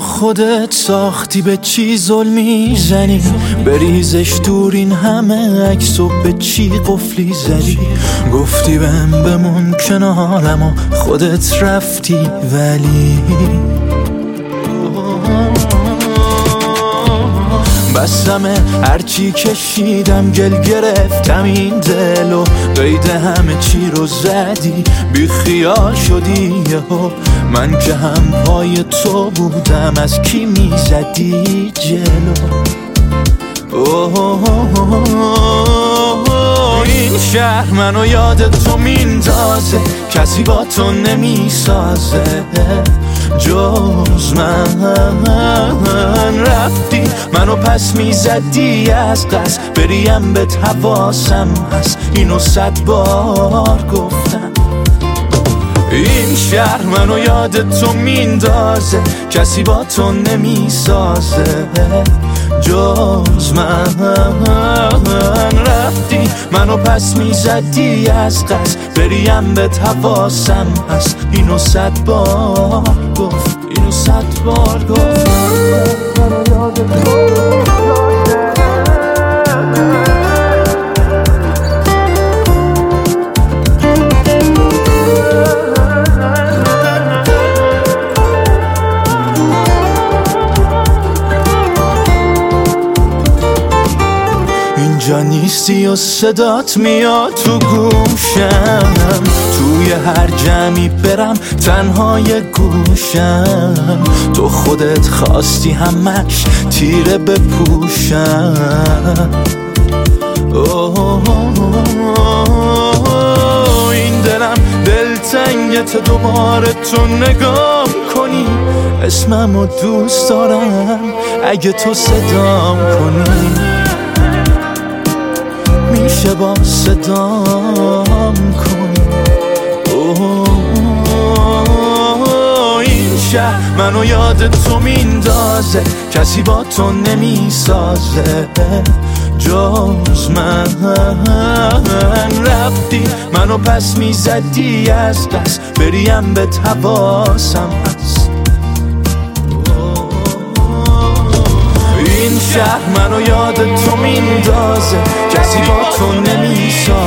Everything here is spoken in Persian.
خودت ساختی به چی ظلمی زنی؟ بریزش دور این همه عکس و به چی قفلی زدی؟ گفتی بهم بمون کنارم و خودت رفتی ولی بسمه هرچی کشیدم گل گرفتم این دل و قید همه چی رو زدی بی خیال شدی یهو من که هم پای تو بودم از کی میزدی جلو این شهر منو یاد تو میندازه کسی با تو نمیسازه جز من رفتی منو پس میزدی از قصد بریم به حواسم هست اینو 100 بار گفتم این شهر منو یاد تو میندازه کسی با تو نمیسازه جز من رفتی منو پس میزدی از قصد بریم به حواسم هست اینو 100 بار گفت اینو 100 بار گفت اینجا نیستی و صدات میاد تو گوشم توی هر جمعی برم تنهای گوشم تو خودت خواستی همش تیره بپوشم این دلم دلتنگت دوباره تو نگام کنی اسممو دوست دارم اگه تو صدام کنی میشه با صدام کنی این شهر منو یاد تو میندازه کسی با تو نمیسازه جز من رفتی منو پس میزدی از قصد بریم به حواسم هست این شهر منو یاد تو میندازه کسی با تو نمیسازه